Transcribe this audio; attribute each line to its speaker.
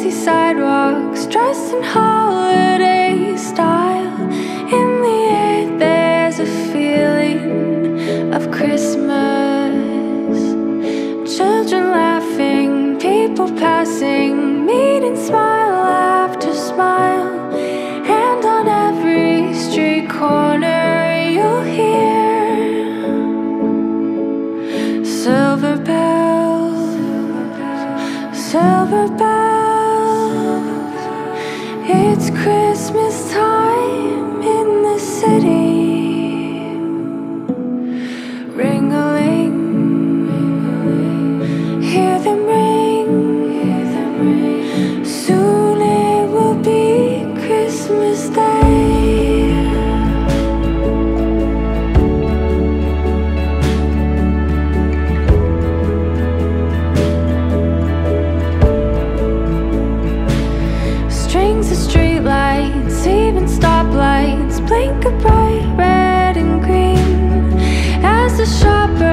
Speaker 1: empty sidewalks, dressed in holiday style. In the air there's a feeling of Christmas. Children laughing, people passing, meeting smile after smile. And on every street corner you'll hear silver bells, silver bells. It's Christmas time in the city. Ring-a-ling, hear them ring. Soon it will be Christmas Day. Strings of streetlights, even stoplights, blink a bright red and green as the shopper